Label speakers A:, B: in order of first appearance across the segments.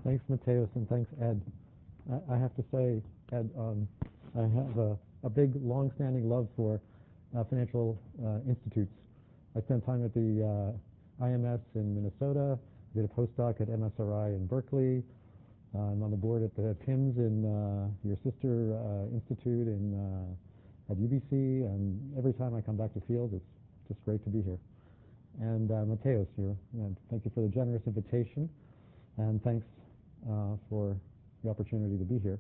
A: Thanks, Mateus, and thanks, Ed. I have to say, Ed, I have a big, long-standing love for financial institutes. I spent time at the IMS in Minnesota, did a postdoc at MSRI in Berkeley. I'm on the board at the PIMS in your sister institute at UBC, and every time I come back to Field, it's just great to be here. And Mateus, thank you for the generous invitation, and thanks for the opportunity to be here.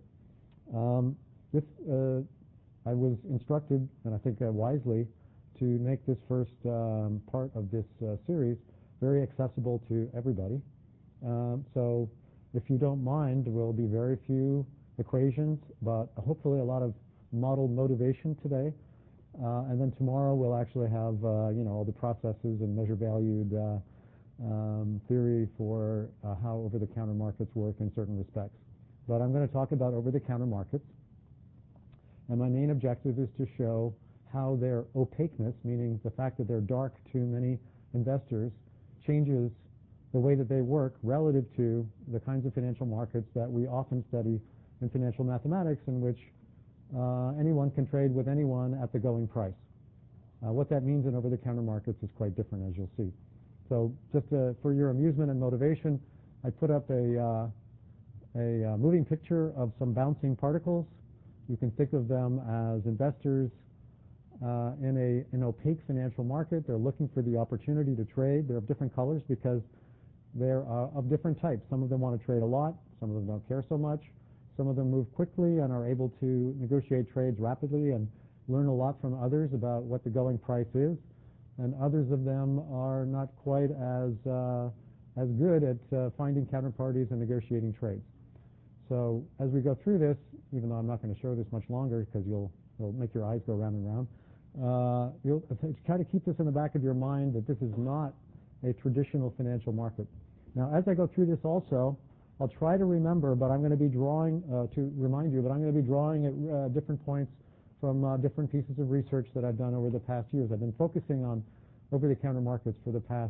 A: I was instructed, and I think wisely, to make this first part of this series very accessible to everybody. So if you don't mind, there will be very few equations, but hopefully a lot of model motivation today. And then tomorrow we'll actually have all the processes and measure-valued theory for how over-the-counter markets work in certain respects. But I'm going to talk about over-the-counter markets, and my main objective is to show how their opaqueness, meaning the fact that they're dark to many investors, changes the way that they work relative to the kinds of financial markets that we often study in financial mathematics, in which anyone can trade with anyone at the going price. What that means in over-the-counter markets is quite different, as you'll see. So just for your amusement and motivation, I put up a moving picture of some bouncing particles. You can think of them as investors in an opaque financial market. They're looking for the opportunity to trade. They're of different colors because they're of different types. Some of them want to trade a lot. Some of them don't care so much. Some of them move quickly and are able to negotiate trades rapidly and learn a lot from others about what the going price is. And others of them are not quite as good at finding counterparties and negotiating trades. So as we go through this, even though I'm not going to show this much longer because it'll make your eyes go round and round, you'll try to keep this in the back of your mind that this is not a traditional financial market. Now, as I go through this also, I'll try to remember, but I'm going to be drawing, to remind you, but I'm going to be drawing at different points from different pieces of research that I've done over the past years. I've been focusing on over-the-counter markets for the past,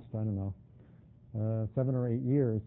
A: 7 or 8 years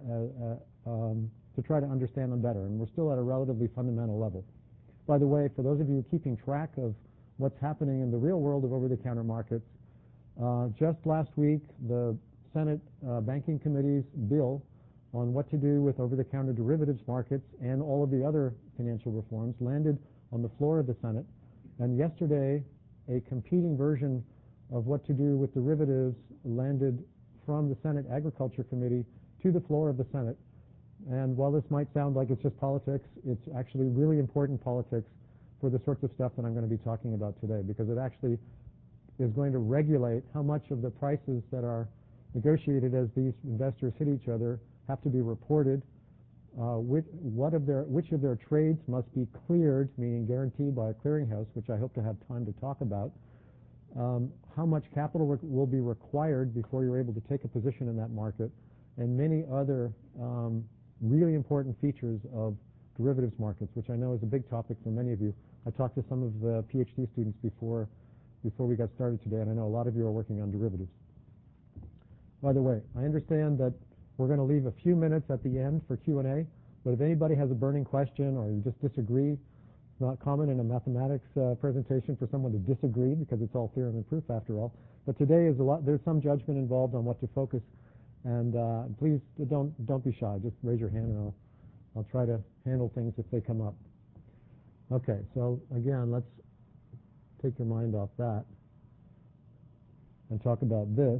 A: to try to understand them better, and we're still at a relatively fundamental level. By the way, for those of you keeping track of what's happening in the real world of over-the-counter markets, just last week, the Senate Banking Committee's bill on what to do with over-the-counter derivatives markets and all of the other financial reforms landed on the floor of the Senate. And yesterday, a competing version of what to do with derivatives landed from the Senate Agriculture Committee to the floor of the Senate. And while this might sound like it's just politics, it's actually really important politics for the sorts of stuff that I'm going to be talking about today, because it actually is going to regulate how much of the prices that are negotiated as these investors hit each other have to be reported, which of their trades must be cleared, meaning guaranteed by a clearinghouse, which I hope to have time to talk about, how much capital will be required before you're able to take a position in that market, and many other really important features of derivatives markets, which I know is a big topic for many of you. I talked to some of the PhD students before we got started today, and I know a lot of you are working on derivatives. By the way, I understand that we're going to leave a few minutes at the end for Q&A, but if anybody has a burning question or you just disagree, it's not common in a mathematics presentation for someone to disagree because it's all theorem and proof after all. But today there's some judgment involved on what to focus, and please don't be shy. Just raise your hand and I'll try to handle things if they come up. Okay, so again, let's take your mind off that and talk about this.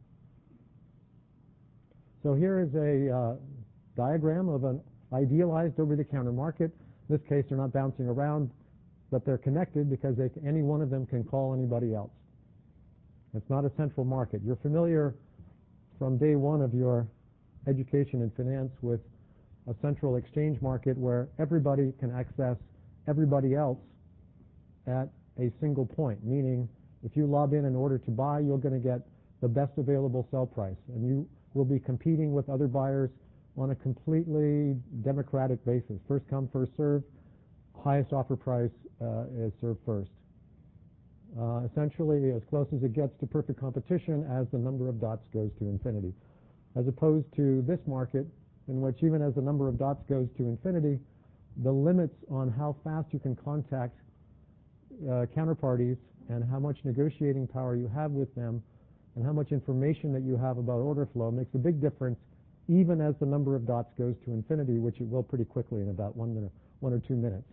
A: So here is a diagram of an idealized over-the-counter market. In this case, they're not bouncing around, but they're connected because any one of them can call anybody else. It's not a central market. You're familiar from day one of your education in finance with a central exchange market where everybody can access everybody else at a single point, meaning if you lob in an order to buy, you're going to get the best available sell price, and you will be competing with other buyers on a completely democratic basis. First come, first serve, highest offer price is served first. Essentially as close as it gets to perfect competition as the number of dots goes to infinity. As opposed to this market, in which even as the number of dots goes to infinity, the limits on how fast you can contact counterparties and how much negotiating power you have with them and how much information that you have about order flow makes a big difference even as the number of dots goes to infinity, which it will pretty quickly in about 1 or 2 minutes.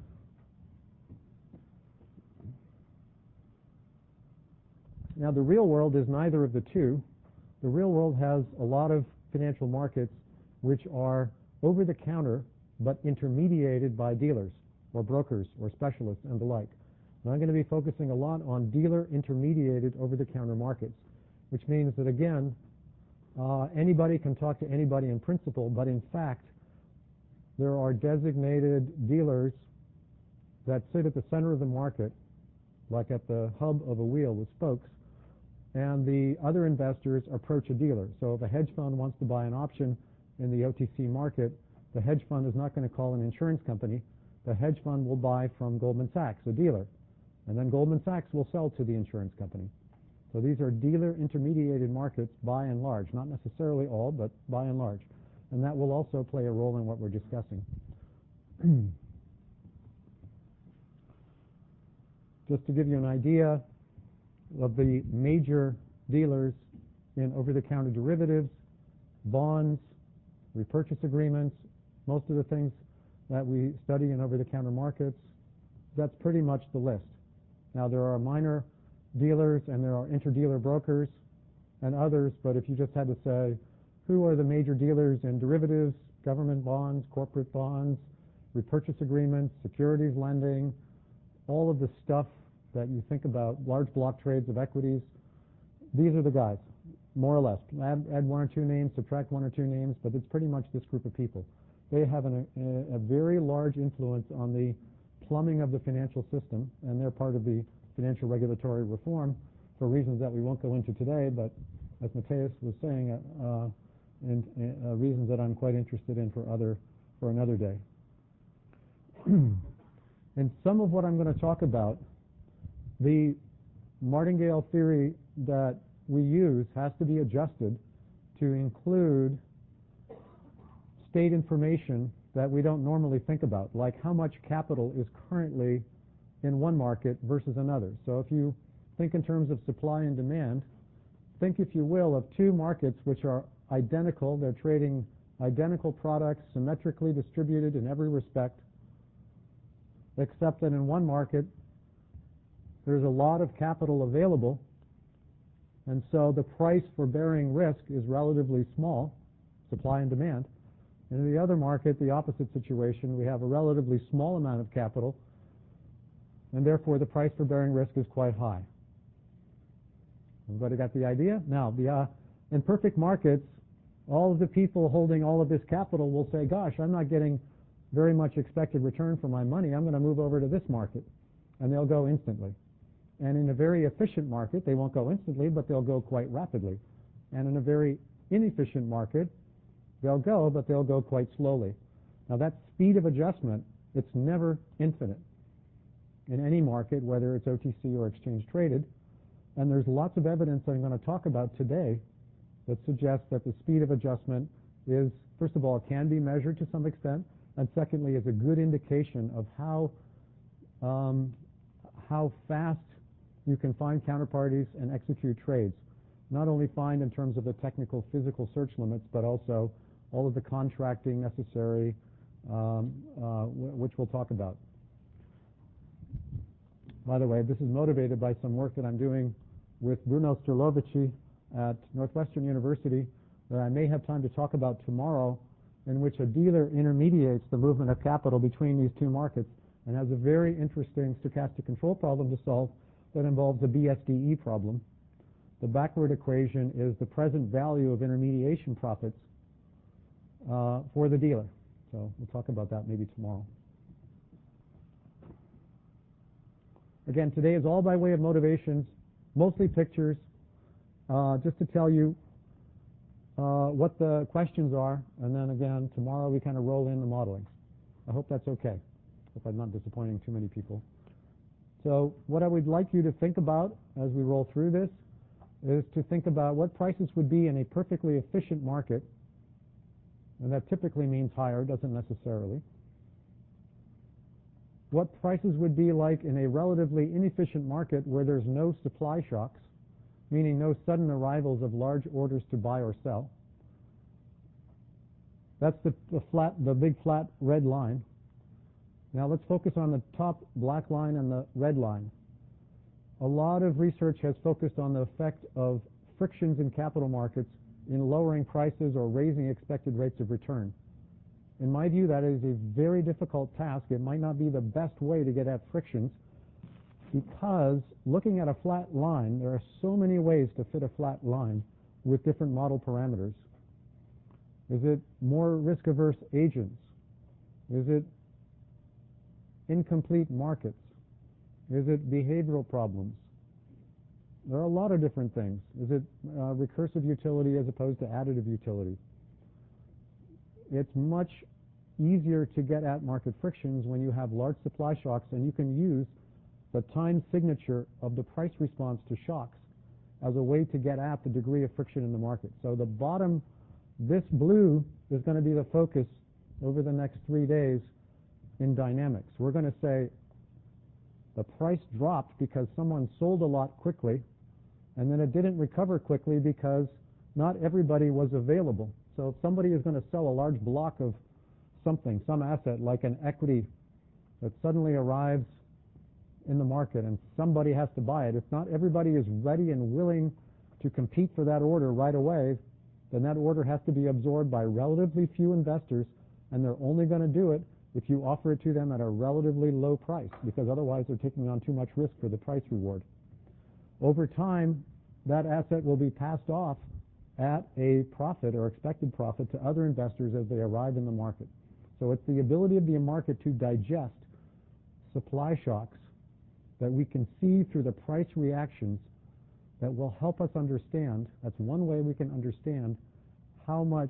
A: Now, the real world is neither of the two. The real world has a lot of financial markets which are over-the-counter but intermediated by dealers or brokers or specialists and the like. And I'm going to be focusing a lot on dealer-intermediated over-the-counter markets, which means that, again, anybody can talk to anybody in principle, but in fact, there are designated dealers that sit at the center of the market, like at the hub of a wheel with spokes, and the other investors approach a dealer. So if a hedge fund wants to buy an option in the OTC market, the hedge fund is not going to call an insurance company. The hedge fund will buy from Goldman Sachs, a dealer, and then Goldman Sachs will sell to the insurance company. So these are dealer-intermediated markets by and large, not necessarily all, but by and large. And that will also play a role in what we're discussing. Just to give you an idea of the major dealers in over-the-counter derivatives, bonds, repurchase agreements, most of the things that we study in over-the-counter markets, that's pretty much the list. Now, there are minor dealers and there are interdealer brokers and others, but if you just had to say, who are the major dealers in derivatives, government bonds, corporate bonds, repurchase agreements, securities lending, all of the stuff that you think about, large block trades of equities, these are the guys, more or less. Add 1 or 2 names, subtract 1 or 2 names, but it's pretty much this group of people. They have a very large influence on the plumbing of the financial system, and they're part of the financial regulatory reform for reasons that we won't go into today, but as Matthias was saying, and reasons that I'm quite interested in for another day. And some of what I'm going to talk about, the martingale theory that we use has to be adjusted to include state information that we don't normally think about, like how much capital is currently in one market versus another. So if you think in terms of supply and demand, think, if you will, of 2 markets which are identical. They're trading identical products, symmetrically distributed in every respect, except that in one market there's a lot of capital available, and so the price for bearing risk is relatively small, supply and demand. And in the other market, the opposite situation, we have a relatively small amount of capital, and therefore the price for bearing risk is quite high. Everybody got the idea? Now, in perfect markets, all of the people holding all of this capital will say, gosh, I'm not getting very much expected return for my money. I'm going to move over to this market. And they'll go instantly. And in a very efficient market, they won't go instantly, but they'll go quite rapidly. And in a very inefficient market, they'll go, but they'll go quite slowly. Now, that speed of adjustment, it's never infinite in any market, whether it's OTC or exchange traded. And there's lots of evidence I'm going to talk about today that suggests that the speed of adjustment is, first of all, it can be measured to some extent, and secondly, is a good indication of how fast you can find counterparties and execute trades. Not only find in terms of the technical physical search limits, but also all of the contracting necessary, which we'll talk about. By the way, this is motivated by some work that I'm doing with Bruno Sturlovici at Northwestern University that I may have time to talk about tomorrow, in which a dealer intermediates the movement of capital between these 2 markets and has a very interesting stochastic control problem to solve that involves a BSDE problem. The backward equation is the present value of intermediation profits for the dealer. So we'll talk about that maybe tomorrow. Again, today is all by way of motivations, mostly pictures, just to tell you what the questions are, and then again, tomorrow we kind of roll in the modeling. I hope that's okay. Hope I'm not disappointing too many people. So what I would like you to think about as we roll through this is to think about what prices would be in a perfectly efficient market and that typically means higher, doesn't necessarily. What prices would be like in a relatively inefficient market where there's no supply shocks, meaning no sudden arrivals of large orders to buy or sell. That's the big flat red line. Now let's focus on the top black line and the red line. A lot of research has focused on the effect of frictions in capital markets in lowering prices or raising expected rates of return. In my view, that is a very difficult task. It might not be the best way to get at frictions, because looking at a flat line, there are so many ways to fit a flat line with different model parameters. Is it more risk-averse agents? Is it incomplete markets? Is it behavioral problems? There are a lot of different things. Is it recursive utility as opposed to additive utility? It's much easier to get at market frictions when you have large supply shocks, and you can use the time signature of the price response to shocks as a way to get at the degree of friction in the market. So the bottom, this blue, is going to be the focus over the next 3 days in dynamics. We're going to say the price dropped because someone sold a lot quickly, and then it didn't recover quickly because not everybody was available. So if somebody is going to sell a large block of something, some asset like an equity that suddenly arrives in the market and somebody has to buy it, if not everybody is ready and willing to compete for that order right away, then that order has to be absorbed by relatively few investors, and they're only going to do it if you offer it to them at a relatively low price, because otherwise they're taking on too much risk for the price reward. Over time, that asset will be passed off at a profit or expected profit to other investors as they arrive in the market. So it's the ability of the market to digest supply shocks that we can see through the price reactions that will help us understand. That's one way we can understand how much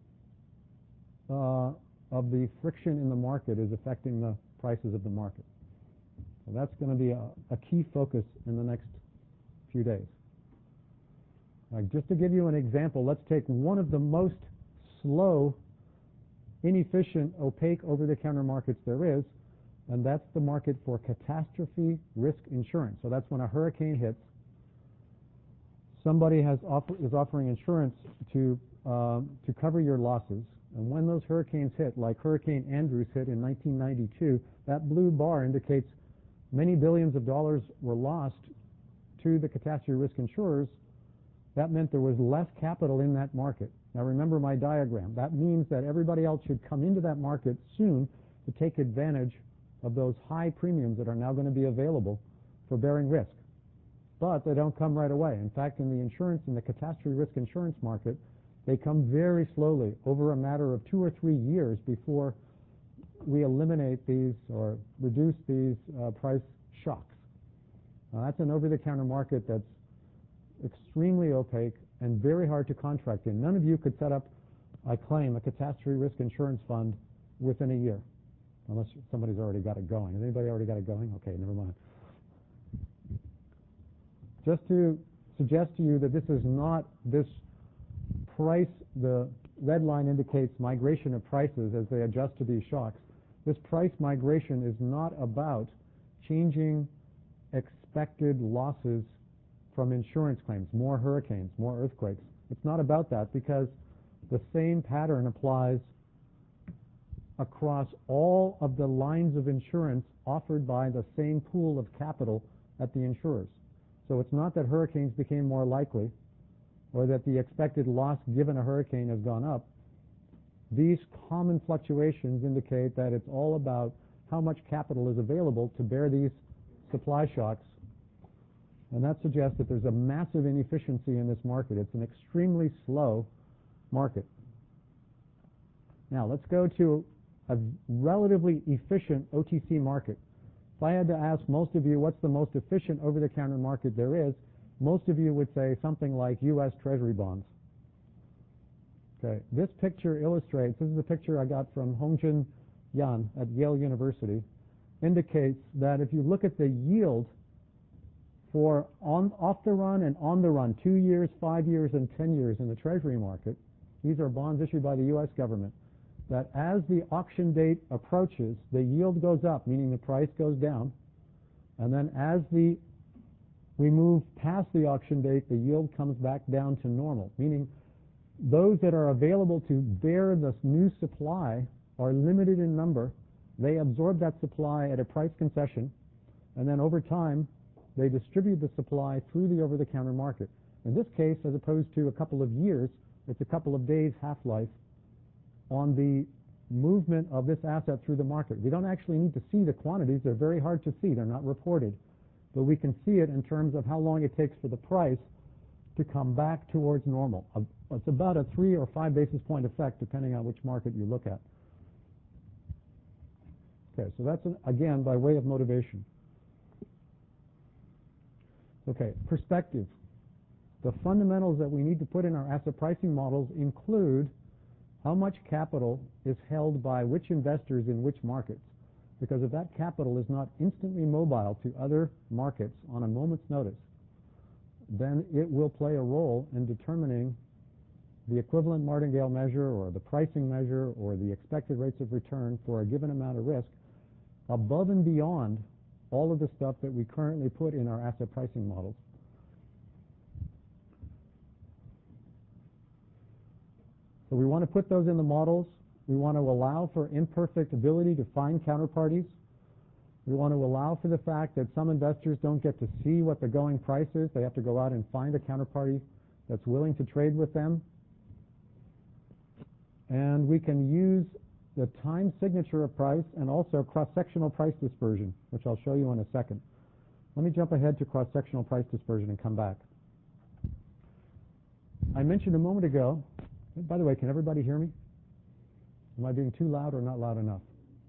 A: of the friction in the market is affecting the prices of the market. So that's going to be a key focus in the next few days. Just to give you an example, let's take one of the most slow, inefficient, opaque over-the-counter markets there is, and that's the market for catastrophe risk insurance. So that's when a hurricane hits. Somebody is offering insurance to cover your losses, and when those hurricanes hit, like Hurricane Andrews hit in 1992, that blue bar indicates many billions of dollars were lost to the catastrophe risk insurers. That meant there was less capital in that market. Now remember my diagram. That means that everybody else should come into that market soon to take advantage of those high premiums that are now going to be available for bearing risk. But they don't come right away. In fact, in the catastrophe risk insurance market, they come very slowly over a matter of 2 or 3 years before we eliminate these or reduce these price shocks. Now, that's an over-the-counter market that's extremely opaque and very hard to contract in. None of you could set up, I claim, a catastrophe risk insurance fund within a year, unless somebody's already got it going. Has anybody already got it going? Okay, never mind. Just to suggest to you that this is not this price, the red line indicates migration of prices as they adjust to these shocks. This price migration is not about changing expected losses from insurance claims, more hurricanes, more earthquakes. It's not about that, because the same pattern applies across all of the lines of insurance offered by the same pool of capital at the insurers. So it's not that hurricanes became more likely or that the expected loss given a hurricane has gone up. These common fluctuations indicate that it's all about how much capital is available to bear these supply shocks. And that suggests that there's a massive inefficiency in this market. It's an extremely slow market. Now, let's go to a relatively efficient OTC market. If I had to ask most of you what's the most efficient over-the-counter market there is, most of you would say something like U.S. Treasury bonds. Okay, this picture illustrates, this is a picture I got from Hongjin Yan at Yale University, indicates that if you look at the yield for off the run and on the run, 2 years, 5 years, and 10 years in the Treasury market, These are bonds issued by the U.S. government, that as the auction date approaches, the yield goes up, meaning the price goes down, and then as we move past the auction date, the yield comes back down to normal, meaning those that are available to bear this new supply are limited in number. They absorb that supply at a price concession, and then over time, they distribute the supply through the over-the-counter market. In this case, as opposed to a couple of years, it's a couple of days half-life on the movement of this asset through the market. We don't actually need to see the quantities. They're very hard to see. They're not reported. But we can see it in terms of how long it takes for the price to come back towards normal. It's about a 3 or 5 basis point effect, depending on which market you look at. Okay, so that's, again, by way of motivation. Okay, perspective. The fundamentals that we need to put in our asset pricing models include how much capital is held by which investors in which markets. Because if that capital is not instantly mobile to other markets on a moment's notice, then it will play a role in determining the equivalent martingale measure or the pricing measure or the expected rates of return for a given amount of risk above and beyond all of the stuff that we currently put in our asset pricing models. So we want to put those in the models. We want to allow for imperfect ability to find counterparties. We want to allow for the fact that some investors don't get to see what the going price is. They have to go out and find a counterparty that's willing to trade with them. And we can use the time signature of price and also cross-sectional price dispersion, which I'll show you in a second. Let me jump ahead to cross-sectional price dispersion and come back. I mentioned a moment ago, by the way, can everybody hear me? Am I being too loud or not loud enough?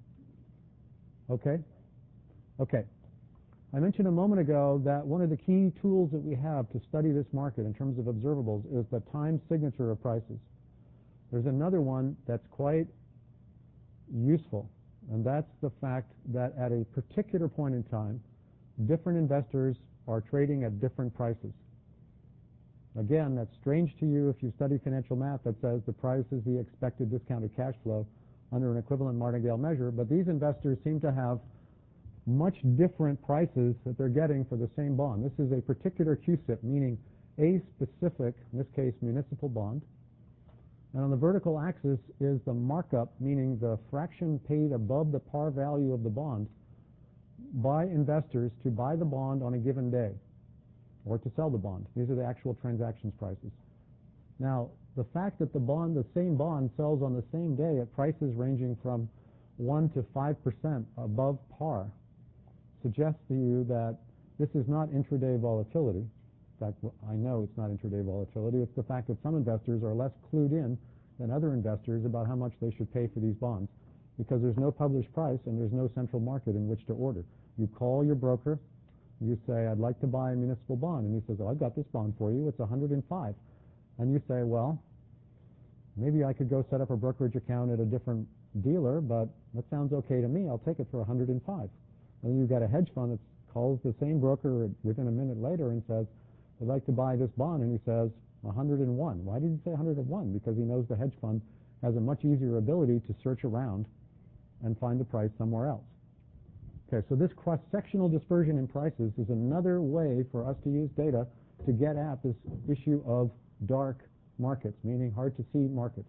A: Okay? Okay. I mentioned a moment ago that one of the key tools that we have to study this market in terms of observables is the time signature of prices. There's another one that's quite useful, and that's the fact that at a particular point in time, different investors are trading at different prices. Again, that's strange to you if you study financial math that says the price is the expected discounted cash flow under an equivalent martingale measure, but these investors seem to have much different prices that they're getting for the same bond. This is a particular CUSIP, meaning a specific, in this case, municipal bond. And on the vertical axis is the markup, meaning the fraction paid above the par value of the bond by investors to buy the bond on a given day or to sell the bond. These are the actual transactions prices. Now, the fact that the same bond sells on the same day at prices ranging from 1 to 5% above par suggests to you that this is not intraday volatility. In fact, I know it's not intraday volatility. It's the fact that some investors are less clued in than other investors about how much they should pay for these bonds because there's no published price and there's no central market in which to order. You call your broker, you say, I'd like to buy a municipal bond, and he says, oh, I've got this bond for you, it's 105. And you say, well, maybe I could go set up a brokerage account at a different dealer, but that sounds okay to me, I'll take it for 105. And you've got a hedge fund that calls the same broker within a minute later and says, I'd like to buy this bond, and he says 101. Why did he say 101? Because he knows the hedge fund has a much easier ability to search around and find the price somewhere else. Okay, so this cross-sectional dispersion in prices is another way for us to use data to get at this issue of dark markets, meaning hard to see markets.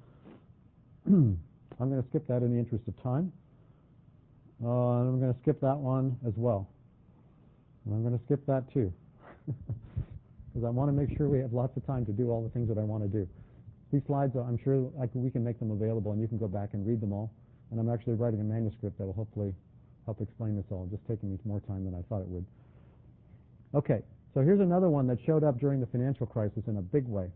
A: I'm going to skip that in the interest of time. And I'm going to skip that one as well. And I'm going to skip that too. Because I want to make sure we have lots of time to do all the things that I want to do. These slides, I'm sure we can make them available and you can go back and read them all. And I'm actually writing a manuscript that will hopefully help explain this all. Just taking me more time than I thought it would. Okay, so here's another one that showed up during the financial crisis in a big way.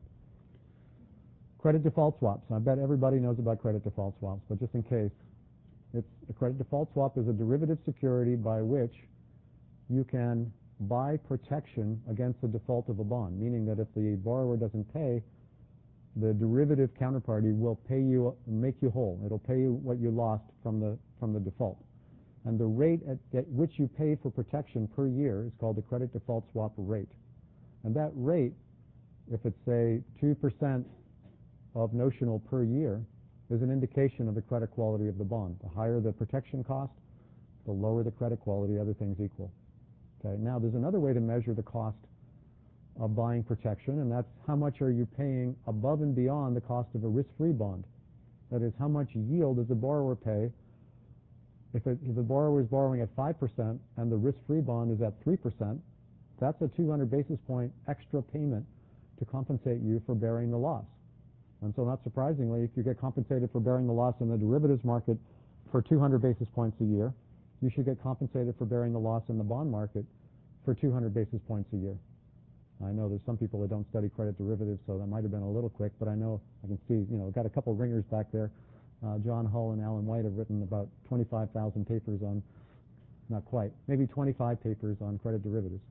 A: Credit default swaps. I bet everybody knows about credit default swaps, but just in case, a credit default swap is a derivative security by which you can buy protection against the default of a bond, meaning that if the borrower doesn't pay, the derivative counterparty will pay you, make you whole. It'll pay you what you lost from the default. And the rate at which you pay for protection per year is called the credit default swap rate. And that rate, if it's, say, 2% of notional per year is an indication of the credit quality of the bond. The higher the protection cost, the lower the credit quality, other things equal. Okay. Now, there's another way to measure the cost of buying protection, and that's how much are you paying above and beyond the cost of a risk-free bond. That is, how much yield does the borrower pay if the borrower is borrowing at 5% and the risk-free bond is at 3%, that's a 200 basis point extra payment to compensate you for bearing the loss. And so not surprisingly, if you get compensated for bearing the loss in the derivatives market for 200 basis points a year, you should get compensated for bearing the loss in the bond market for 200 basis points a year. I know there's some people that don't study credit derivatives, so that might have been a little quick, but I know I can see, got a couple ringers back there. John Hull and Alan White have written about 25,000 papers on, not quite, maybe 25 papers on credit derivatives.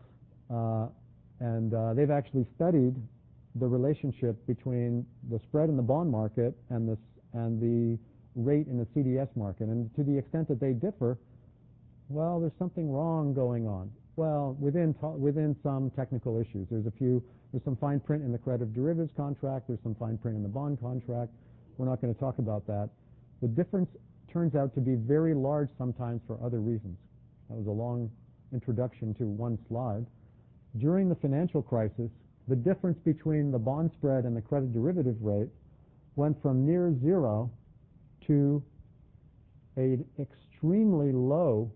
A: And they've actually studied the relationship between the spread in the bond market and the rate in the CDS market. And to the extent that they differ, well, there's something wrong going on. Well, within some technical issues. There's some fine print in the credit derivatives contract. There's some fine print in the bond contract. We're not going to talk about that. The difference turns out to be very large sometimes for other reasons. That was a long introduction to one slide. During the financial crisis, the difference between the bond spread and the credit derivative rate went from near zero to an extremely low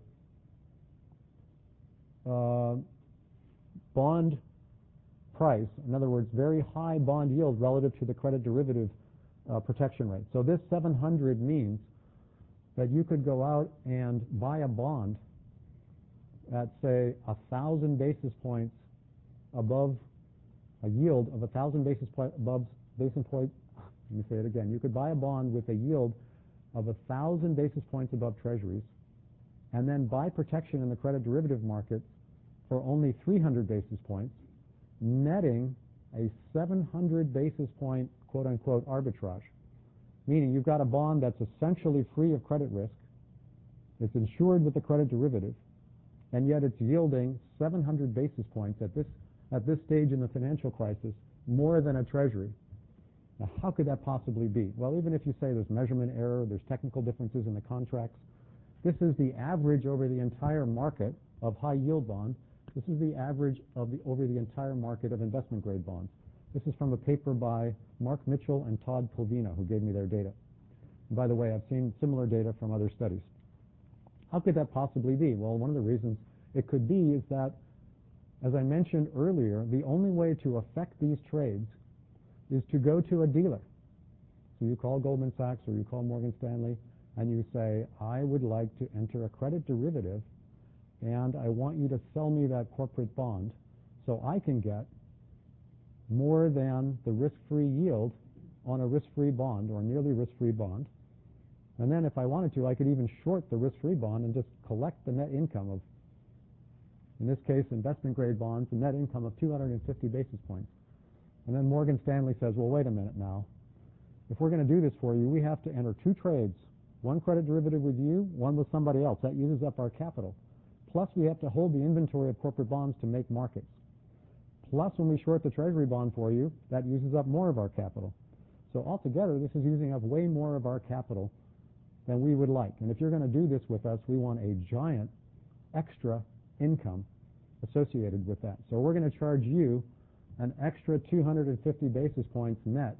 A: bond price. In other words, very high bond yield relative to the credit derivative protection rate. So this 700 means that you could go out and buy a bond at, say, 1,000 basis points above a yield of 1,000 basis points above basis point. Let me say it again. You could buy a bond with a yield of 1,000 basis points above treasuries and then buy protection in the credit derivative market for only 300 basis points, netting a 700 basis point quote-unquote arbitrage, meaning you've got a bond that's essentially free of credit risk, it's insured with the credit derivative, and yet it's yielding 700 basis points at this stage in the financial crisis more than a treasury. Now, how could that possibly be? Well, even if you say there's measurement error, there's technical differences in the contracts, this is the average over the entire market of high-yield bonds. This is the average over the entire market of investment-grade bonds. This is from a paper by Mark Mitchell and Todd Polvina, who gave me their data. And by the way, I've seen similar data from other studies. How could that possibly be? Well, one of the reasons it could be is that, as I mentioned earlier, the only way to affect these trades is to go to a dealer. So you call Goldman Sachs or you call Morgan Stanley and you say, I would like to enter a credit derivative and I want you to sell me that corporate bond so I can get more than the risk-free yield on a risk-free bond or nearly risk-free bond. And then if I wanted to, I could even short the risk-free bond and just collect the net income of, in this case, investment-grade bonds, the net income of 250 basis points. And then Morgan Stanley says, well, wait a minute now. If we're going to do this for you, we have to enter two trades, one credit derivative with you, one with somebody else. That uses up our capital. Plus, we have to hold the inventory of corporate bonds to make markets. Plus, when we short the treasury bond for you, that uses up more of our capital. So altogether, this is using up way more of our capital than we would like. And if you're going to do this with us, we want a giant extra income associated with that. So we're going to charge you an extra 250 basis points net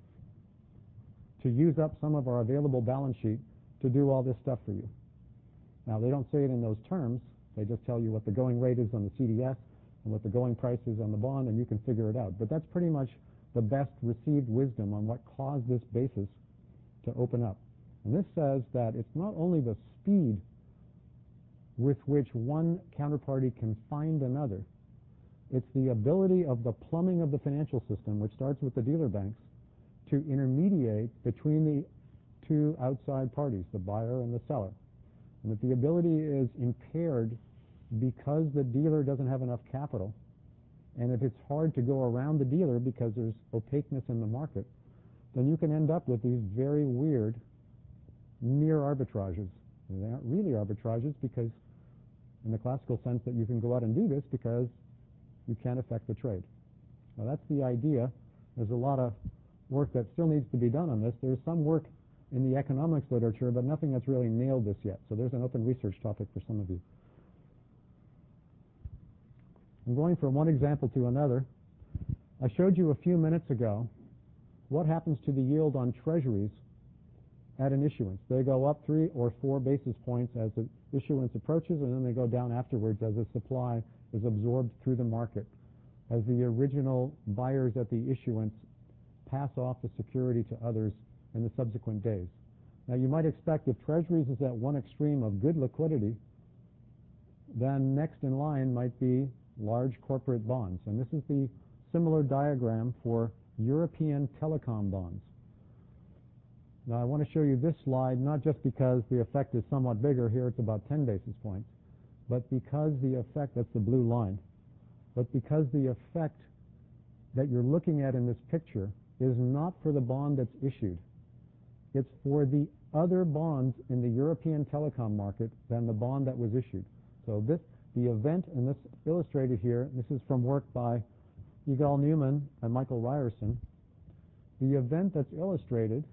A: to use up some of our available balance sheet to do all this stuff for you. Now, they don't say it in those terms. They just tell you what the going rate is on the CDS and what the going price is on the bond, and you can figure it out. But that's pretty much the best received wisdom on what caused this basis to open up. And this says that it's not only the speed with which one counterparty can find another, it's the ability of the plumbing of the financial system, which starts with the dealer banks, to intermediate between the two outside parties, the buyer and the seller. And that the ability is impaired because the dealer doesn't have enough capital. And if it's hard to go around the dealer because there's opaqueness in the market, then you can end up with these very weird near arbitrages. And they aren't really arbitrages because, in the classical sense, that you can go out and do this because you can't affect the trade. Now, that's the idea. There's a lot work that still needs to be done on this. There's some work in the economics literature, but nothing that's really nailed this yet. So there's an open research topic for some of you. I'm going from one example to another. I showed you a few minutes ago what happens to the yield on treasuries at an issuance. They go up 3 or 4 basis points as the issuance approaches, and then they go down afterwards as the supply is absorbed through the market, as the original buyers at the issuance pass off the security to others in the subsequent days. Now, you might expect if treasuries is at one extreme of good liquidity, then next in line might be large corporate bonds. And this is the similar diagram for European telecom bonds. Now, I want to show you this slide not just because the effect is somewhat bigger. Here it's about 10 basis points, but because the effect, that's the blue line, but because the effect that you're looking at in this picture is not for the bond that's issued. It's for the other bonds in the European telecom market than the bond that was issued. So the event, and this illustrated here, this is from work by Yigal Newman and Michael Ryerson. The event that's illustrated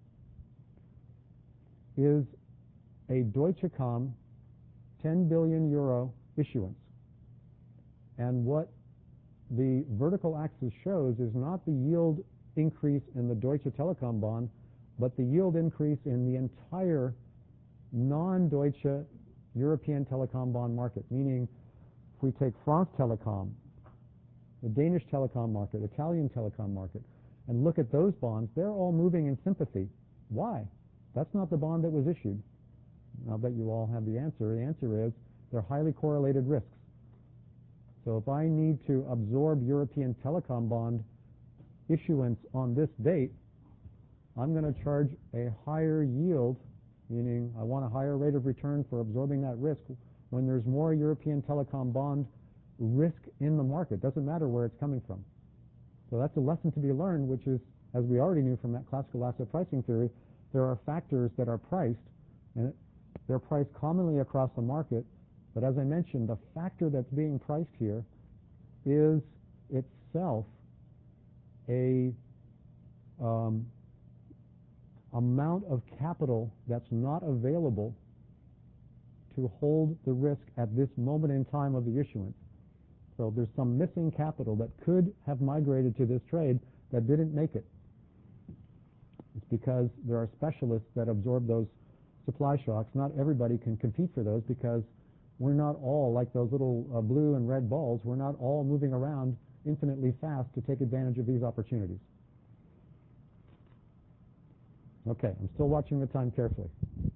A: is a Deutsche Com 10 billion euro issuance. And what the vertical axis shows is not the yield increase in the Deutsche Telekom bond, but the yield increase in the entire non-Deutsche European telecom bond market, meaning if we take France Telecom, the Danish telecom market, Italian telecom market, and look at those bonds, they're all moving in sympathy. Why? That's not the bond that was issued. I'll bet you all have the answer. The answer is they're highly correlated risks. So if I need to absorb European telecom bond issuance on this date, I'm going to charge a higher yield, meaning I want a higher rate of return for absorbing that risk when there's more European telecom bond risk in the market. Doesn't matter where it's coming from. So that's a lesson to be learned, which is, as we already knew from that classical asset pricing theory, there are factors that are priced, and they're priced commonly across the market. But as I mentioned, the factor that's being priced here is itself a amount of capital that's not available to hold the risk at this moment in time of the issuance. So there's some missing capital that could have migrated to this trade that didn't make it. It's because there are specialists that absorb those supply shocks. Not everybody can compete for those because we're not all like those little blue and red balls. We're not all moving around infinitely fast to take advantage of these opportunities. Okay, I'm still watching the time carefully.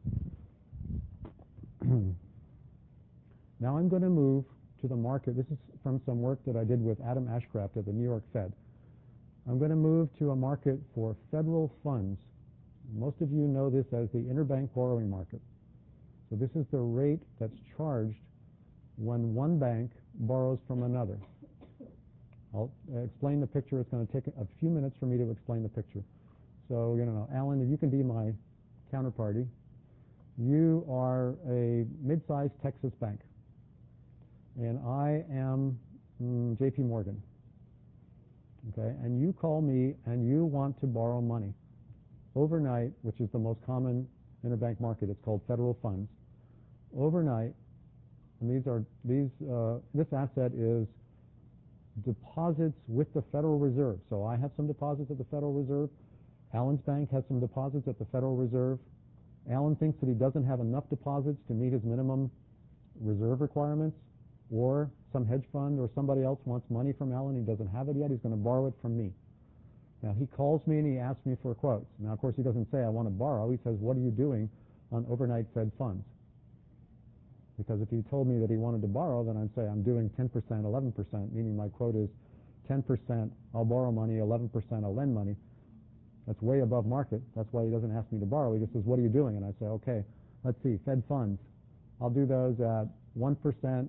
A: Now I'm going to move to the market. This is from some work that I did with Adam Ashcraft at the New York Fed. I'm going to move to a market for federal funds. Most of you know this as the interbank borrowing market. So this is the rate that's charged when one bank borrows from another. I'll explain the picture. It's going to take a few minutes for me to explain the picture. So, Alan, if you can be my counterparty. You are a mid-sized Texas bank, and I am J.P. Morgan. Okay, and you call me and you want to borrow money overnight, which is the most common interbank market. It's called federal funds. Overnight, and this asset is deposits with the Federal Reserve. So I have some deposits at the Federal Reserve. Alan's bank has some deposits at the Federal Reserve. Alan thinks that he doesn't have enough deposits to meet his minimum reserve requirements, or some hedge fund or somebody else wants money from Alan. He doesn't have it yet. He's going to borrow it from me. Now, he calls me and he asks me for quotes. Now, of course, he doesn't say, I want to borrow. He says, what are you doing on overnight Fed funds? Because if he told me that he wanted to borrow, then I'd say I'm doing 10%, 11%, meaning my quote is 10% I'll borrow money, 11% I'll lend money. That's way above market. That's why he doesn't ask me to borrow. He just says, what are you doing? And I say, okay, let's see, Fed funds. I'll do those at 1%,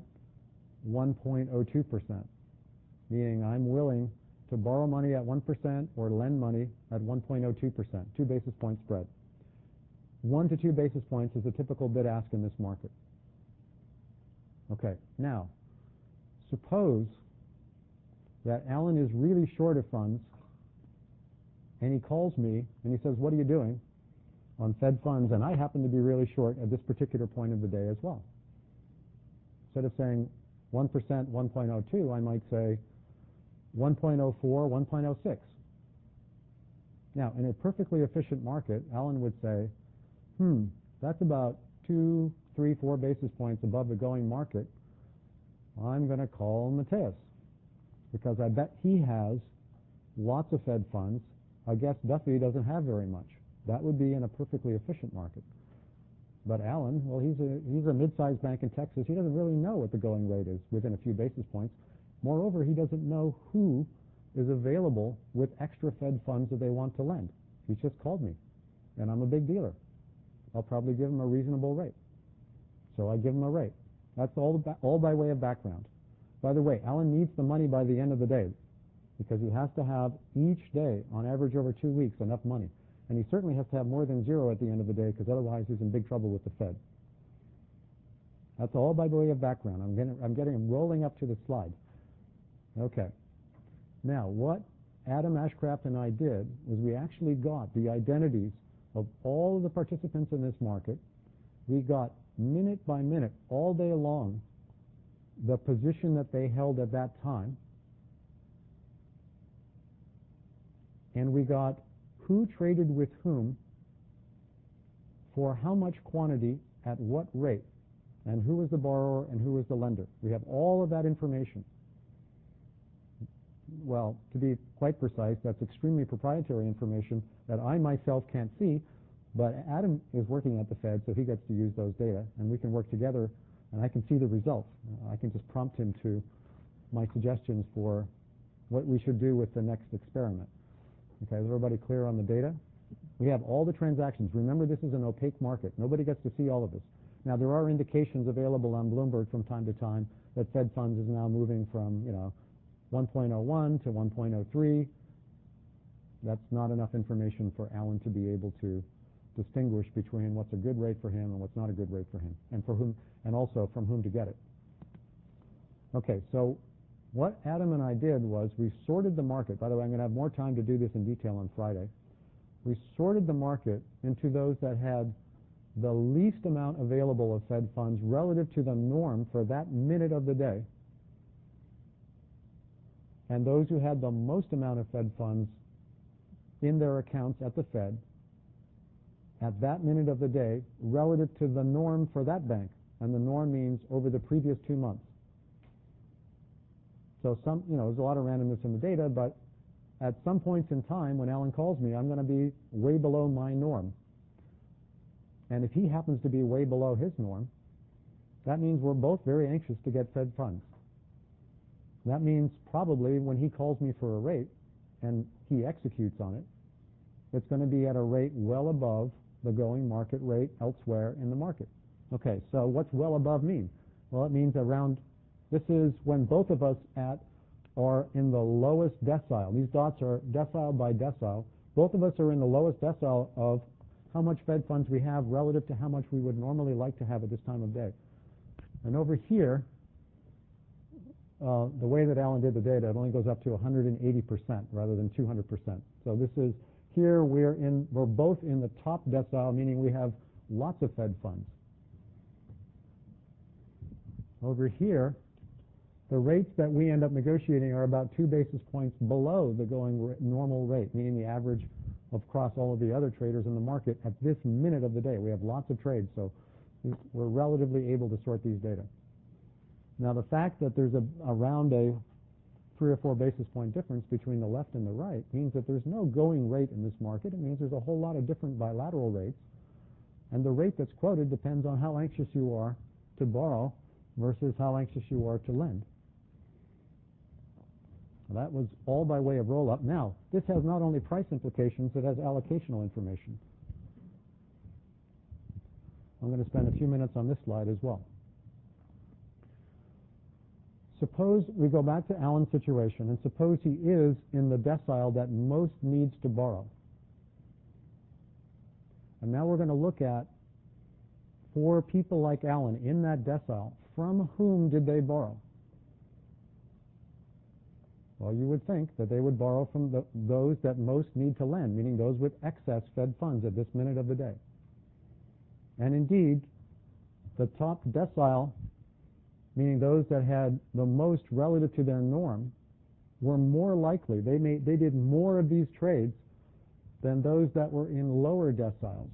A: 1.02%, meaning I'm willing to borrow money at 1% or lend money at 1.02%, 2 basis point spread. 1 to 2 basis points is a typical bid ask in this market. Okay, now, suppose that Alan is really short of funds and he calls me and he says, what are you doing on Fed funds? And I happen to be really short at this particular point of the day as well. Instead of saying 1%, 1.02, I might say 1.04, 1.06. Now, in a perfectly efficient market, Alan would say, that's about 2, 3, 4 basis points above the going market. I'm going to call Mateus because I bet he has lots of Fed funds. I guess Duffy doesn't have very much. That would be in a perfectly efficient market. But Alan, well, he's a mid-sized bank in Texas. He doesn't really know what the going rate is within a few basis points. Moreover, he doesn't know who is available with extra Fed funds that they want to lend. He just called me, and I'm a big dealer. I'll probably give him a reasonable rate. So I give him a rate. That's all by way of background. By the way, Alan needs the money by the end of the day because he has to have each day, on average over 2 weeks, enough money. And he certainly has to have more than 0 at the end of the day because otherwise he's in big trouble with the Fed. That's all by way of background. I'm getting him rolling up to the slide. Okay. Now, what Adam Ashcraft and I did was we actually got the identities of all of the participants in this market. We got minute by minute, all day long, the position that they held at that time. And we got who traded with whom for how much quantity at what rate, and who was the borrower and who was the lender. We have all of that information. Well, to be quite precise, that's extremely proprietary information that I myself can't see, but Adam is working at the Fed, so he gets to use those data, and we can work together, and I can see the results. I can just prompt him to my suggestions for what we should do with the next experiment. Okay, is everybody clear on the data? We have all the transactions. Remember, this is an opaque market. Nobody gets to see all of this. Now, there are indications available on Bloomberg from time to time that Fed funds is now moving from, 1.01 to 1.03. That's not enough information for Alan to be able to distinguish between what's a good rate for him and what's not a good rate for him, and for whom, and also from whom to get it. Okay, so what Adam and I did was we sorted the market. By the way, I'm going to have more time to do this in detail on Friday. We sorted the market into those that had the least amount available of Fed funds relative to the norm for that minute of the day, and those who had the most amount of Fed funds in their accounts at the Fed at that minute of the day relative to the norm for that bank. And the norm means over the previous 2 months. So there's a lot of randomness in the data, but at some points in time when Alan calls me, I'm going to be way below my norm. And if he happens to be way below his norm, that means we're both very anxious to get Fed funds. That means probably when he calls me for a rate and he executes on it, it's going to be at a rate well above the going market rate elsewhere in the market. Okay, so what's well above mean? Well, it means this is when both of us are in the lowest decile. These dots are decile by decile. Both of us are in the lowest decile of how much Fed funds we have relative to how much we would normally like to have at this time of day. And over here, the way that Alan did the data, it only goes up to 180% rather than 200%. So this is, here we're both in the top decile, meaning we have lots of Fed funds. Over here, the rates that we end up negotiating are about 2 basis points below the going normal rate, meaning the average across all of the other traders in the market at this minute of the day. We have lots of trades, so we're relatively able to sort these data. Now, the fact that there's around a 3 or 4 basis point difference between the left and the right means that there's no going rate in this market. It means there's a whole lot of different bilateral rates, and the rate that's quoted depends on how anxious you are to borrow versus how anxious you are to lend. That was all by way of roll-up. Now, this has not only price implications, it has allocational information. I'm going to spend a few minutes on this slide as well. Suppose we go back to Alan's situation, and suppose he is in the decile that most needs to borrow. And now we're going to look at, for people like Alan in that decile, from whom did they borrow? Well, you would think that they would borrow from those that most need to lend, meaning those with excess Fed funds at this minute of the day. And indeed, the top decile, meaning those that had the most relative to their norm, were more likely. They did more of these trades than those that were in lower deciles.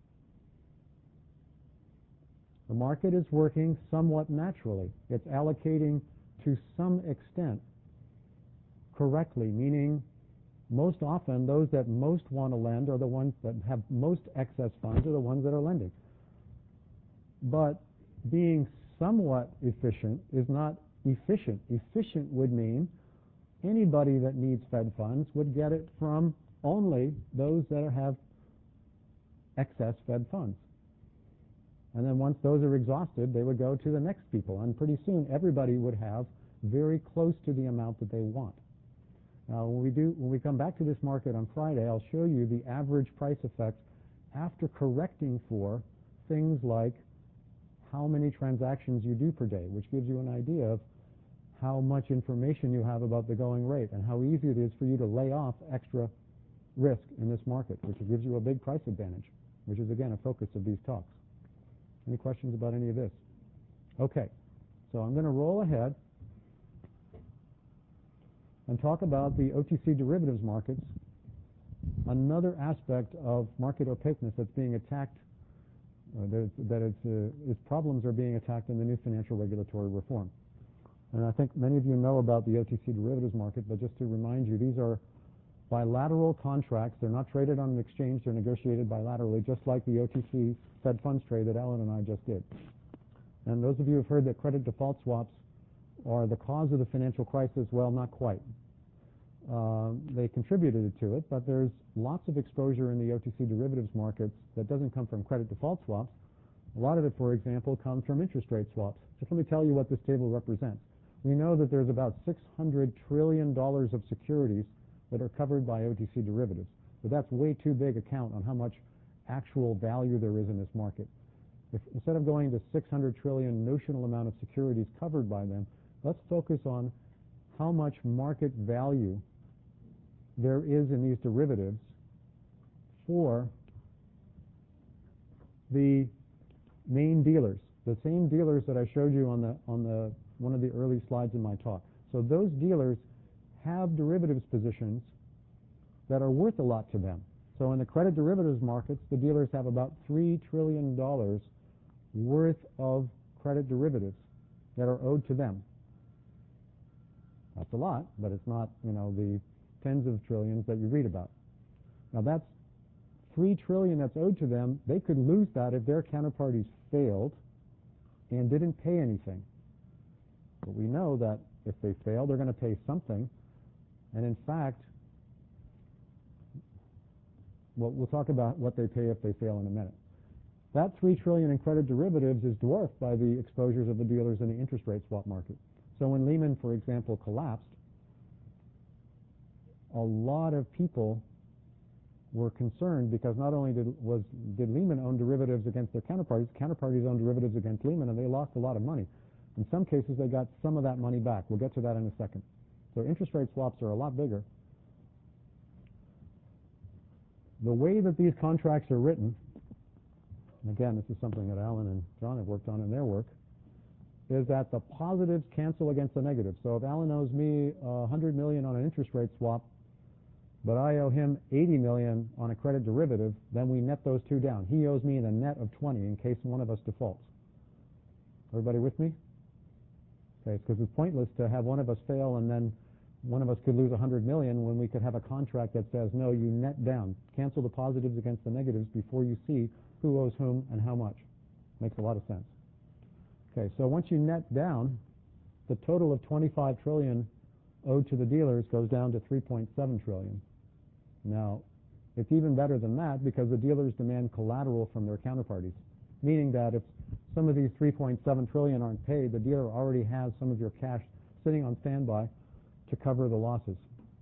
A: The market is working somewhat naturally. It's allocating to some extent correctly, meaning most often those that most want to lend are the ones that have most excess funds are the ones that are lending. But being somewhat efficient is not efficient. Efficient would mean anybody that needs Fed funds would get it from only those that have excess Fed funds. And then once those are exhausted, they would go to the next people. And pretty soon everybody would have very close to the amount that they want. Now, when we come back to this market on Friday, I'll show you the average price effects after correcting for things like how many transactions you do per day, which gives you an idea of how much information you have about the going rate and how easy it is for you to lay off extra risk in this market, which gives you a big price advantage, which is, again, a focus of these talks. Any questions about any of this? Okay, so I'm going to roll ahead and talk about the OTC derivatives markets, another aspect of market opaqueness that's being attacked, its problems are being attacked in the new financial regulatory reform. And I think many of you know about the OTC derivatives market, but just to remind you, these are bilateral contracts. They're not traded on an exchange. They're negotiated bilaterally, just like the OTC Fed funds trade that Alan and I just did. And those of you who have heard that credit default swaps are the cause of the financial crisis, well, not quite. They contributed to it, but there's lots of exposure in the OTC derivatives markets that doesn't come from credit default swaps. A lot of it, for example, comes from interest rate swaps. Just let me tell you what this table represents. We know that there's about $600 trillion of securities that are covered by OTC derivatives. But that's way too big a count on how much actual value there is in this market. If, instead of going to 600 trillion notional amount of securities covered by them, let's focus on how much market value there is in these derivatives for the main dealers, the same dealers that I showed you on one of the early slides in my talk. So those dealers have derivatives positions that are worth a lot to them. So in the credit derivatives markets, the dealers have about $3 trillion worth of credit derivatives that are owed to them. That's a lot, but it's not, the tens of trillions that you read about. Now that's $3 trillion that's owed to them. They could lose that if their counterparties failed and didn't pay anything. But we know that if they fail, they're going to pay something. And in fact, we'll talk about what they pay if they fail in a minute. That $3 trillion in credit derivatives is dwarfed by the exposures of the dealers in the interest rate swap market. So when Lehman, for example, collapsed, a lot of people were concerned because not only did Lehman own derivatives against their counterparties owned derivatives against Lehman, and they lost a lot of money. In some cases, they got some of that money back. We'll get to that in a second. So interest rate swaps are a lot bigger. The way that these contracts are written, and again, this is something that Alan and John have worked on in their work, is that the positives cancel against the negatives. So if Alan owes me $100 million on an interest rate swap, but I owe him $80 million on a credit derivative, then we net those two down. He owes me a net of 20 in case one of us defaults. Everybody with me? Okay, because it's pointless to have one of us fail and then one of us could lose $100 million when we could have a contract that says, no, you net down. Cancel the positives against the negatives before you see who owes whom and how much. Makes a lot of sense. Okay, so once you net down, the total of $25 trillion owed to the dealers goes down to $3.7 trillion. Now, it's even better than that because the dealers demand collateral from their counterparties, meaning that if some of these $3.7 trillion aren't paid, the dealer already has some of your cash sitting on standby to cover the losses.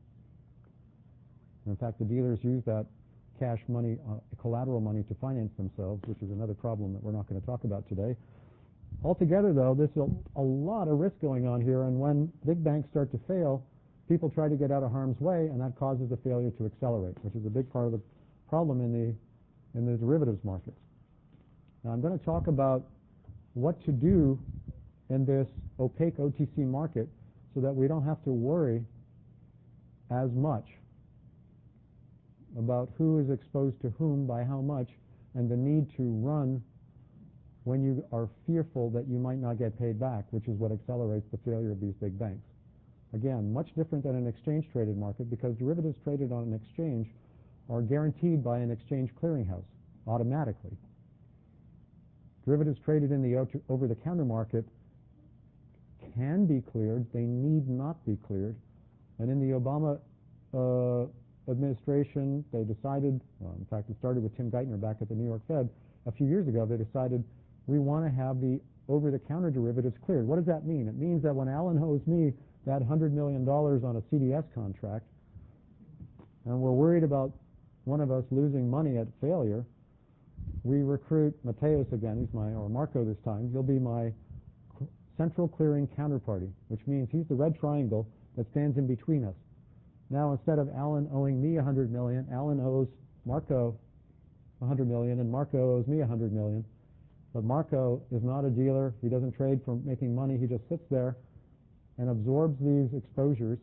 A: In fact, the dealers use that cash money, collateral money, to finance themselves, which is another problem that we're not going to talk about today. Altogether, though, there's a lot of risk going on here, and when big banks start to fail, people try to get out of harm's way, and that causes the failure to accelerate, which is a big part of the problem in the derivatives markets. Now, I'm going to talk about what to do in this opaque OTC market so that we don't have to worry as much about who is exposed to whom by how much, and the need to run when you are fearful that you might not get paid back, which is what accelerates the failure of these big banks. Again, much different than an exchange-traded market, because derivatives traded on an exchange are guaranteed by an exchange clearinghouse automatically. Derivatives traded in the over-the-counter market can be cleared. They need not be cleared. And in the Obama administration, they decided, in fact, it started with Tim Geithner back at the New York Fed a few years ago, they decided we want to have the over-the-counter derivatives cleared. What does that mean? It means that when Alan owes me that $100 million on a CDS contract, and we're worried about one of us losing money at failure, we recruit Mateos again, or Marco this time. He'll be my central clearing counterparty, which means he's the red triangle that stands in between us. Now, instead of Alan owing me $100 million, Alan owes Marco $100 million, and Marco owes me $100 million. But Marco is not a dealer. He doesn't trade for making money. He just sits there and absorbs these exposures.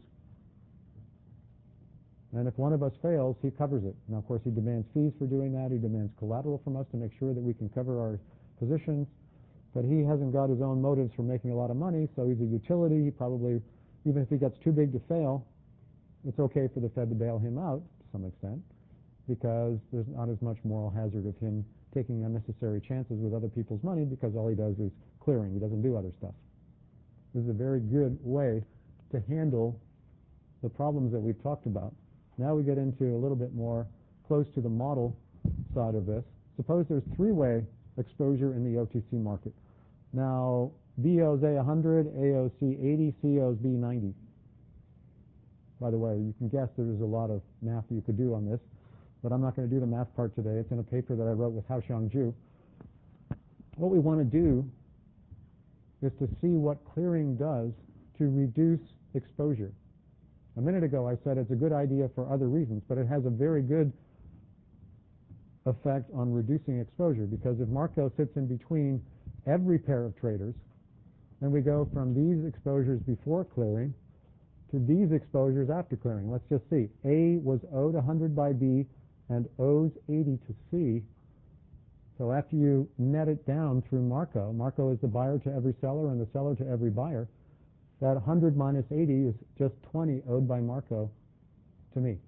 A: And if one of us fails, he covers it. Now, of course, he demands fees for doing that. He demands collateral from us to make sure that we can cover our positions. But he hasn't got his own motives for making a lot of money, so he's a utility. He probably, even if he gets too big to fail, it's okay for the Fed to bail him out to some extent, because there's not as much moral hazard of him taking unnecessary chances with other people's money, because all he does is clearing. He doesn't do other stuff. This is a very good way to handle the problems that we've talked about. Now we get into a little bit more close to the model side of this. Suppose there's three-way exposure in the OTC market. Now, B owes A 100, A owes C 80, C owes B 90. By the way, you can guess there's a lot of math you could do on this, but I'm not going to do the math part today. It's in a paper that I wrote with Haoxiang Zhu. What we want to do is to see what clearing does to reduce exposure. A minute ago I said it's a good idea for other reasons, but it has a very good effect on reducing exposure, because if Marco sits in between every pair of traders, then we go from these exposures before clearing to these exposures after clearing. Let's just see. A was owed 100 by B and owes 80 to C. So after you net it down through Marco, Marco is the buyer to every seller and the seller to every buyer, that 100 minus 80 is just 20 owed by Marco to me.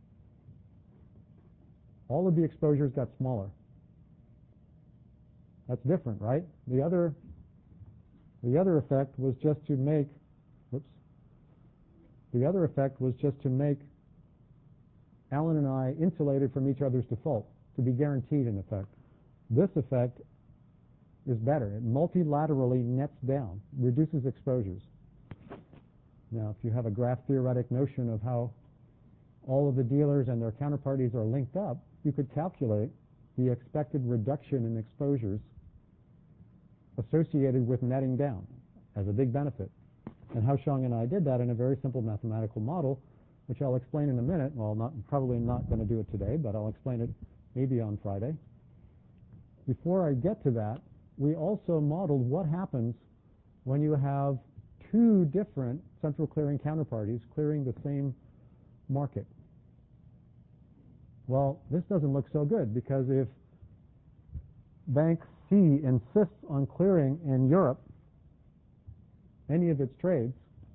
A: All of the exposures got smaller. That's different, right? The other effect was just to make, Alan and I insulated from each other's default, to be guaranteed in effect. This effect is better. It multilaterally nets down, reduces exposures. Now, if you have a graph theoretic notion of how all of the dealers and their counterparties are linked up, you could calculate the expected reduction in exposures associated with netting down as a big benefit. And Haoxiang and I did that in a very simple mathematical model, which I'll explain in a minute. Well, probably not going to do it today, but I'll explain it maybe on Friday. Before I get to that, we also modeled what happens when you have two different central clearing counterparties clearing the same market. Well, this doesn't look so good, because if Bank C insists on clearing in Europe any of its trades,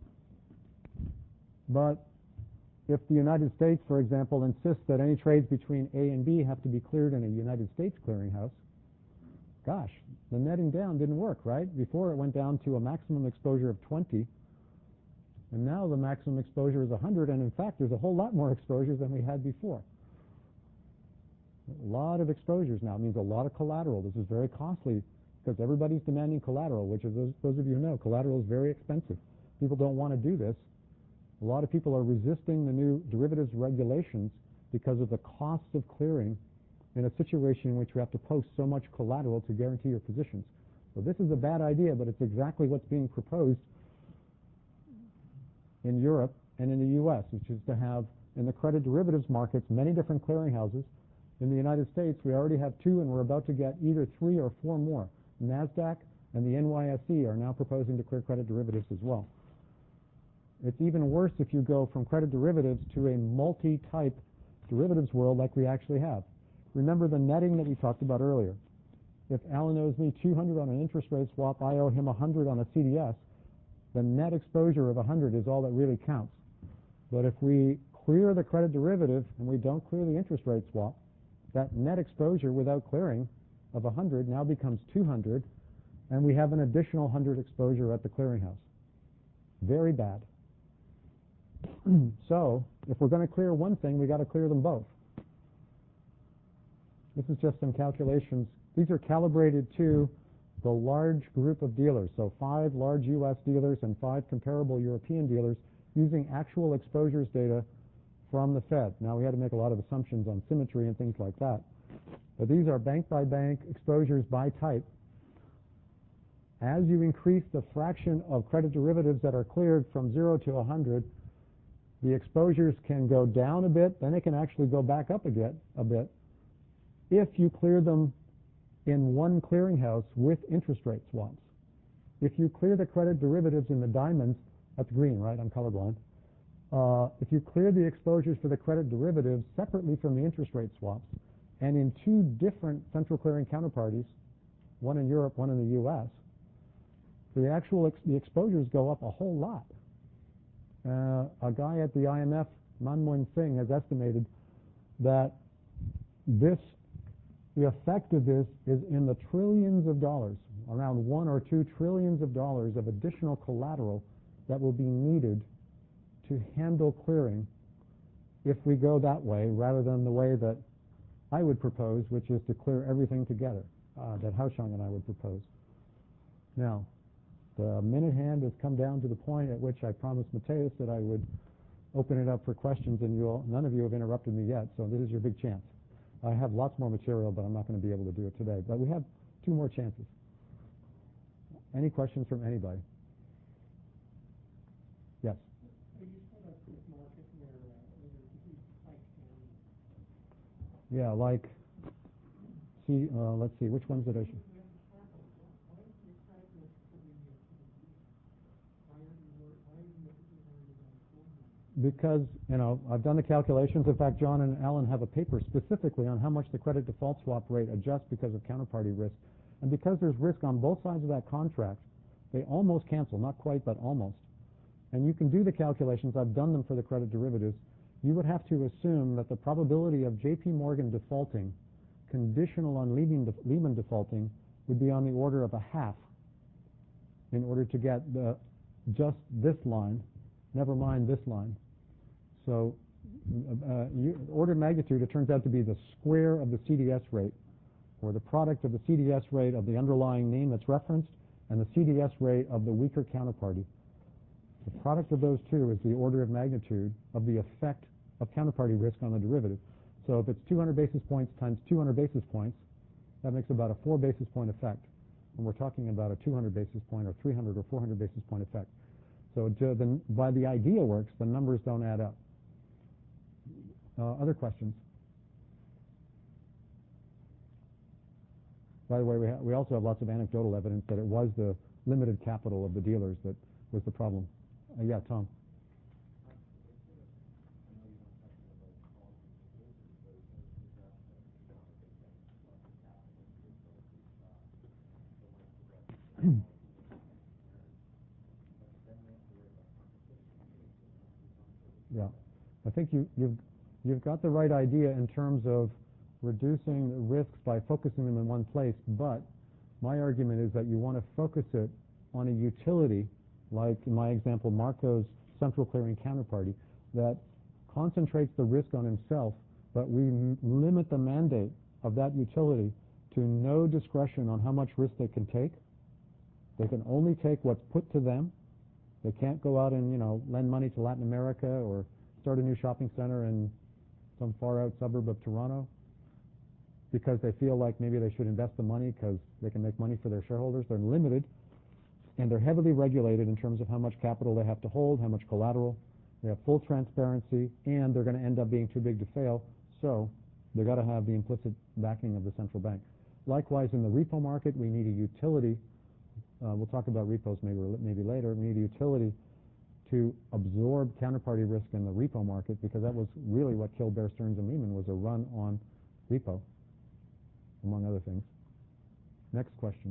A: but if the United States, for example, insists that any trades between A and B have to be cleared in a United States clearinghouse, gosh, the netting down didn't work, right? Before it went down to a maximum exposure of 20, and now the maximum exposure is 100, and in fact there's a whole lot more exposures than we had before. A lot of exposures now. It means a lot of collateral. This is very costly, because everybody's demanding collateral, which, as those of you who know, collateral is very expensive. People don't want to do this. A lot of people are resisting the new derivatives regulations because of the costs of clearing in a situation in which you have to post so much collateral to guarantee your positions. So this is a bad idea, but it's exactly what's being proposed in Europe and in the U.S., which is to have in the credit derivatives markets many different clearinghouses. In the United States, we already have 2, and we're about to get either 3 or 4 more. NASDAQ and the NYSE are now proposing to clear credit derivatives as well. It's even worse if you go from credit derivatives to a multi-type derivatives world like we actually have. Remember the netting that we talked about earlier. If Alan owes me 200 on an interest rate swap, I owe him 100 on a CDS, the net exposure of 100 is all that really counts. But if we clear the credit derivative and we don't clear the interest rate swap, that net exposure without clearing of 100 now becomes 200, and we have an additional 100 exposure at the clearinghouse. Very bad. So if we're going to clear one thing, we got to clear them both. This is just some calculations. These are calibrated to the large group of dealers, so 5 large U.S. dealers and 5 comparable European dealers using actual exposures data from the Fed. Now, we had to make a lot of assumptions on symmetry and things like that, but these are bank-by-bank exposures by type. As you increase the fraction of credit derivatives that are cleared from 0 to 100, the exposures can go down a bit, then it can actually go back up a bit if you clear them in one clearinghouse with interest rate swaps. If you clear the credit derivatives in the diamonds, that's green, right? I'm colorblind. If you clear the exposures for the credit derivatives separately from the interest rate swaps and in 2 different central clearing counterparties, one in Europe, one in the U.S., the exposures go up a whole lot. A guy at the IMF, Manmohan Singh, has estimated that the effect of this is in the trillions of dollars, around 1 or 2 trillions of dollars of additional collateral that will be needed to handle clearing if we go that way rather than the way that I would propose, which is to clear everything together, that Haoshang and I would propose. Now, the minute hand has come down to the point at which I promised Mateus that I would open it up for questions, and none of you have interrupted me yet, so this is your big chance. I have lots more material, but I'm not going to be able to do it today. But we have 2 more chances. Any questions from anybody? Yes? Yeah, like, see, let's see, which ones did I show? Because, I've done the calculations. In fact, John and Alan have a paper specifically on how much the credit default swap rate adjusts because of counterparty risk. And because there's risk on both sides of that contract, they almost cancel, not quite, but almost. And you can do the calculations. I've done them for the credit derivatives. You would have to assume that the probability of J.P. Morgan defaulting, conditional on Lehman defaulting, would be on the order of a half in order to get just this line, never mind this line. So order of magnitude, it turns out to be the square of the CDS rate, or the product of the CDS rate of the underlying name that's referenced and the CDS rate of the weaker counterparty. The product of those 2 is the order of magnitude of the effect of counterparty risk on the derivative. So if it's 200 basis points times 200 basis points, that makes about a 4 basis point effect. And we're talking about a 200 basis point or 300 or 400 basis point effect. So by the idea works, the numbers don't add up. Other questions? By the way, we also have lots of anecdotal evidence that it was the limited capital of the dealers that was the problem. Yeah, Tom. Yeah, I think you've got the right idea in terms of reducing the risks by focusing them in one place, but my argument is that you want to focus it on a utility, like in my example, Marco's central clearing counterparty, that concentrates the risk on himself, but we limit the mandate of that utility to no discretion on how much risk they can take. They can only take what's put to them. They can't go out and, lend money to Latin America or start a new shopping center in some far-out suburb of Toronto because they feel like maybe they should invest the money because they can make money for their shareholders. They're limited, and they're heavily regulated in terms of how much capital they have to hold, how much collateral, They have full transparency, and they're going to end up being too big to fail, so they've got to have the implicit backing of the central bank. Likewise, in the repo market, we need a utility. We'll talk about repos maybe later. We need a utility to absorb counterparty risk in the repo market, because that was really what killed Bear Stearns and Lehman, was a run on repo, among other things. Next questions.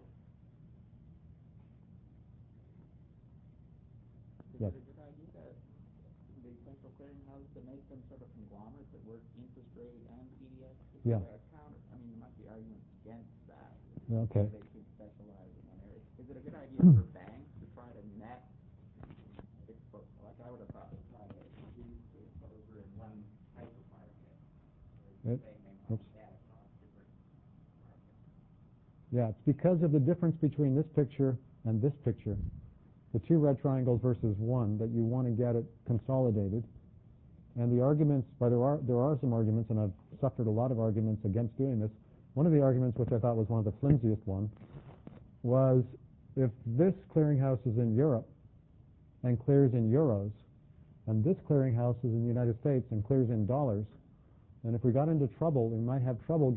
A: Yes.
B: Is it a good idea that the central clearinghouse to make them sort of conglomerates that work interest rate and CDS?
A: Yeah.
B: I mean, there might be arguments against that.
A: Okay.
B: They should specialize in one area. Is it a good idea for banks to try to net exposure? Like I would have thought, to try to reduce the exposure in one type of market. They may want to net across different markets.
A: Yeah, it's because of the difference between this picture and this picture, the two red triangles versus one, that you want to get it consolidated. And the arguments, but there are some arguments, and I've suffered a lot of arguments against doing this. One of the arguments, which I thought was one of the flimsiest ones, was if this clearinghouse is in Europe and clears in euros, and this clearinghouse is in the United States and clears in dollars, and if we got into trouble, we might have trouble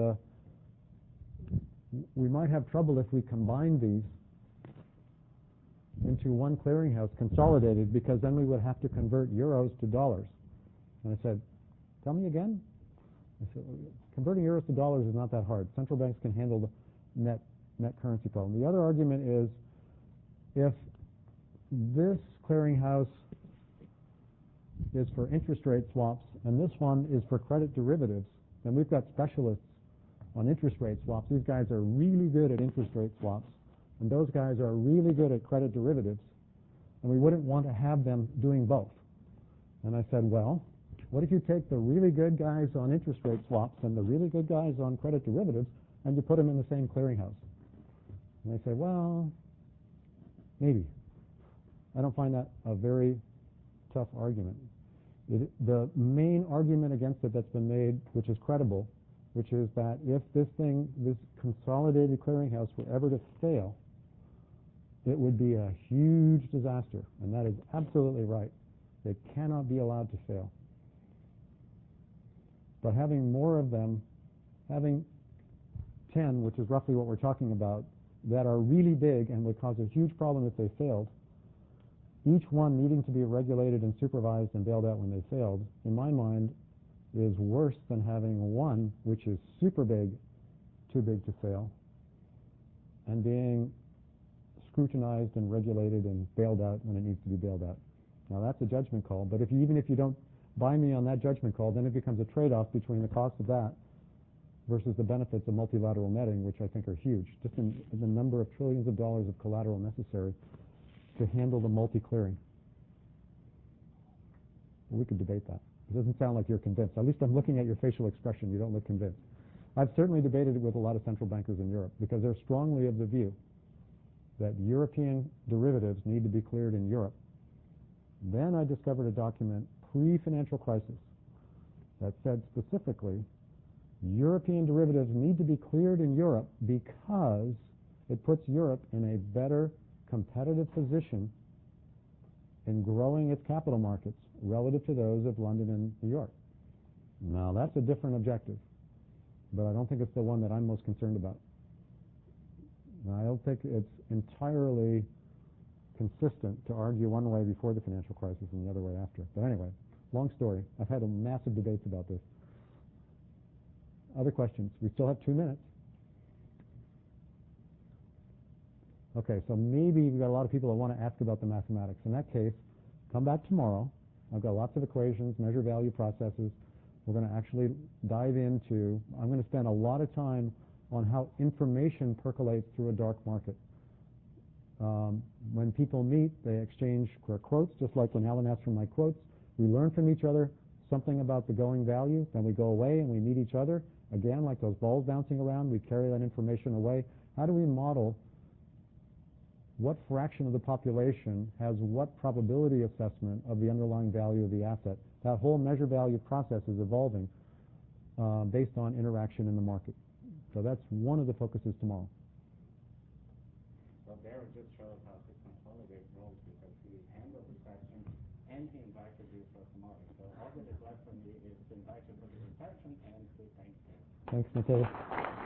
A: if we combine these into one clearinghouse consolidated, because then we would have to convert euros to dollars. And I said, tell me again? I said, converting euros to dollars is not that hard. Central banks can handle the net currency problem. The other argument is, if this clearinghouse is for interest rate swaps and this one is for credit derivatives, then we've got specialists on interest rate swaps. These guys are really good at interest rate swaps, and those guys are really good at credit derivatives, and we wouldn't want to have them doing both. And I said, well, what if you take the really good guys on interest rate swaps and the really good guys on credit derivatives, and you put them in the same clearinghouse? And they say, well, maybe. I don't find that a very tough argument. The main argument against it that's been made, which is credible, which is that if this consolidated clearinghouse were ever to fail, it would be a huge disaster. And that is absolutely right. It cannot be allowed to fail. But having more of them, having 10, which is roughly what we're talking about, that are really big and would cause a huge problem if they failed, each one needing to be regulated and supervised and bailed out when they failed, in my mind, is worse than having one which is super big, too big to fail, and being scrutinized and regulated and bailed out when it needs to be bailed out. Now, that's a judgment call, but even if you don't buy me on that judgment call, then it becomes a trade-off between the cost of that versus the benefits of multilateral netting, which I think are huge. Just in the number of trillions of dollars of collateral necessary to handle the multi-clearing. We could debate that. It doesn't sound like you're convinced. At least I'm looking at your facial expression. You don't look convinced. I've certainly debated it with a lot of central bankers in Europe, because they're strongly of the view that European derivatives need to be cleared in Europe. Then I discovered a document pre-financial crisis that said specifically European derivatives need to be cleared in Europe because it puts Europe in a better competitive position in growing its capital markets relative to those of London and New York. Now, that's a different objective, but I don't think it's the one that I'm most concerned about. I don't think it's entirely consistent to argue one way before the financial crisis and the other way after. But anyway, long story. I've had a massive debates about this. Other questions? We still have 2 minutes. Okay, so maybe we've got a lot of people that want to ask about the mathematics. In that case, come back tomorrow. I've got lots of equations, measure value processes. We're going to actually dive into, I'm going to spend a lot of time on how information percolates through a dark market. When people meet, they exchange quotes, just like when Alan asked for my quotes. We learn from each other something about the going value, then we go away and we meet each other. Again, like those balls bouncing around, we carry that information away. How do we model what fraction of the population has what probability assessment of the underlying value of the asset? That whole measure value process is evolving based on interaction in the market. So that's one of the focuses tomorrow.
B: Well, Barrett just showed how to consolidate roles, because he handled the question and he invited you for tomorrow. So all that is left for me is to invite you for the reception and to thank you.
A: Thanks, Matthias.